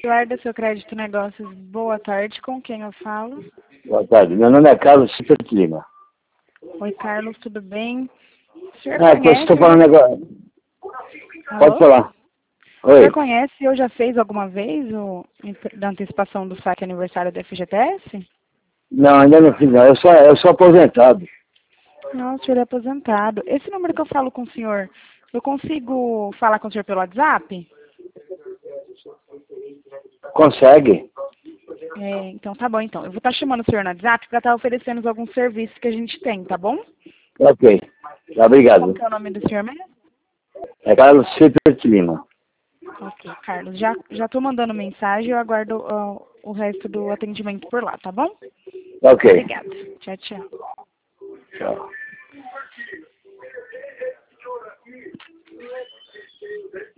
Eduardo, seu crédito negócios, boa tarde, com quem eu falo? Boa tarde, meu nome é Carlos Cipert Lima. Oi, Carlos, tudo bem? O senhor Estou conhece? falando agora. Pode Alô? falar. O senhor Oi. conhece ou já fez alguma vez da antecipação do saque aniversário da FGTS? Não, ainda não fiz, não. Eu sou aposentado. Não, o senhor é aposentado. Esse número que eu falo com o senhor, eu consigo falar com o senhor pelo WhatsApp? Consegue? Então tá bom, então. Eu vou estar chamando o senhor no WhatsApp para estar oferecendo alguns serviços que a gente tem, tá bom? Ok. Como Obrigado. que é o nome do senhor mesmo? É Carlos Cipert Lima. Ok, Carlos. Já estou mandando mensagem, eu aguardo o resto do atendimento por lá, tá bom? Ok. Obrigada. Tchau, tchau. Tchau.